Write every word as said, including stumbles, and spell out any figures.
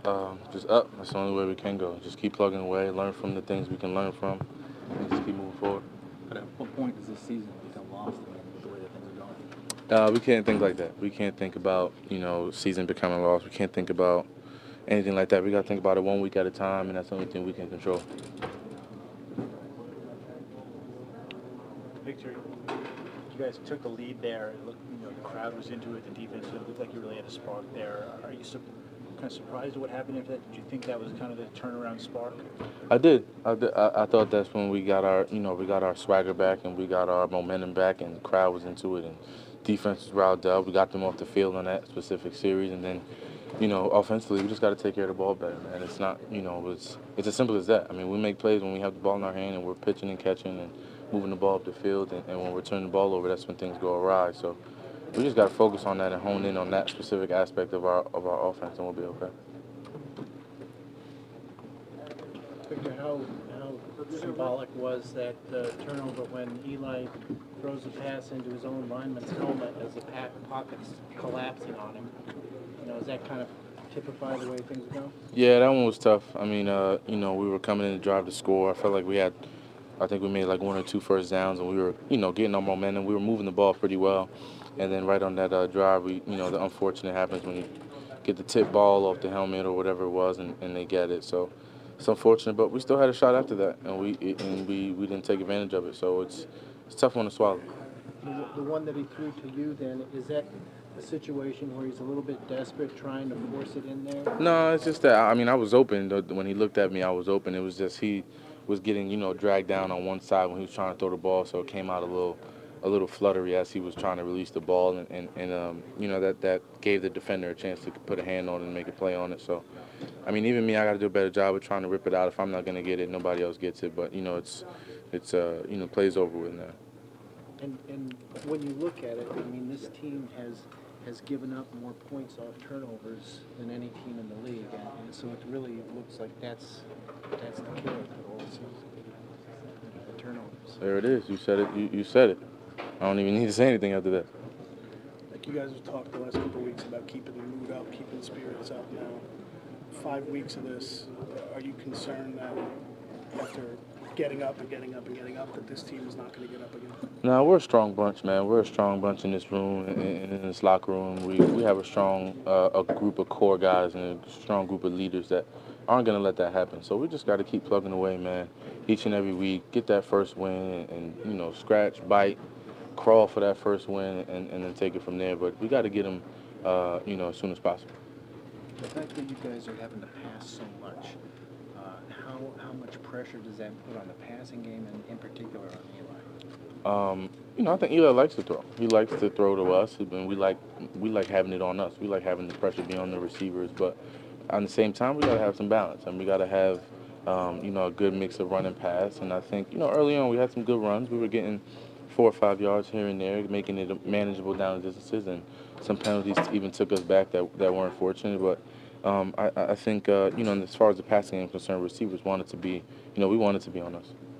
Um, just up. That's the only way we can go. Just keep plugging away, learn from the things we can learn from, and just keep moving forward. But at what point does this season become lost? I mean, with the way that things are going. Uh, we can't think like that. We can't think about, you know, season becoming lost. We can't think about anything like that. We got to think about it one week at a time, and that's the only thing we can control. Victor, you guys took the lead there. It looked, you know, the crowd was into it. The defense, it looked like you really had a spark there. Are you su- kind of surprised at what happened after that? Did you think that was kind of the turnaround spark? I did. I, did. I, I thought that's when we got our, you know, we got our swagger back and we got our momentum back, and the crowd was into it, and defense was riled up. We got them off the field on that specific series, and then, you know, offensively, we just got to take care of the ball better, man. It's not, you know, it's it's as simple as that. I mean, we make plays when we have the ball in our hand and we're pitching and catching and moving the ball up the field, and, and when we're turning the ball over, that's when things go awry. So we just got to focus on that and hone in on that specific aspect of our of our offense, and we'll be okay. Victor, how, how symbolic was that uh, turnover when Eli throws a pass into his own lineman's helmet as the pa- pocket's collapsing on him? You know, does that kind of typify the way things go? Yeah, that one was tough. I mean, uh, you know, we were coming in to drive to score. I felt like we had, I think we made like one or two first downs, and we were, you know, getting our momentum. We were moving the ball pretty well, and then right on that uh, drive, we, you know, the unfortunate happens when you get the tip ball off the helmet or whatever it was, and, and they get it. So it's unfortunate, but we still had a shot after that, and we and we, we didn't take advantage of it. So it's it's a tough one to swallow. The, the one that he threw to you, then, is that a situation where he's a little bit desperate, trying to force it in there? No, it's just that, I mean, I was open. When he looked at me, I was open. It was just he was getting, you know, dragged down on one side when he was trying to throw the ball, so it came out a little a little fluttery as he was trying to release the ball, and, and, and um, you know, that, that gave the defender a chance to put a hand on it and make a play on it. So, I mean, even me, I got to do a better job of trying to rip it out. If I'm not going to get it, nobody else gets it. But, you know, it's, it's uh, you know, plays over with now. And, and when you look at it, I mean, this team has has given up more points off turnovers than any team in the league, and, and so it really looks like that's that's the killer for the whole season. The turnovers. There it is. You said it. You, you said it. I don't even need to say anything after that. Like you guys have talked the last couple of weeks about keeping the mood up, keeping the spirits up. Now, five weeks of this, are you concerned that after getting up and getting up and getting up, that this team is not going to get up again? No, we're a strong bunch, man. We're a strong bunch in this room and in this locker room. We we have a strong uh, a group of core guys and a strong group of leaders that aren't going to let that happen. So we just got to keep plugging away, man, each and every week. Get that first win and, and you know, scratch, bite, crawl for that first win, and, and then take it from there. But we got to get them, uh, you know, as soon as possible. The fact that you guys are having to pass so much, uh, how how much pressure does that put on the passing game, and in particular on Eli? Um, you know, I think Eli likes to throw. He likes to throw to us, and we like we like having it on us. We like having the pressure be on the receivers, but at the same time, we got to have some balance, and we got to have, um, you know, a good mix of run and pass. And I think, you know, early on we had some good runs. We were getting four or five yards here and there, making it manageable down the distances, and some penalties even took us back that that weren't fortunate. But um, I, I think, uh, you know, as far as the passing game is concerned, receivers wanted to be, you know, we wanted to be on us.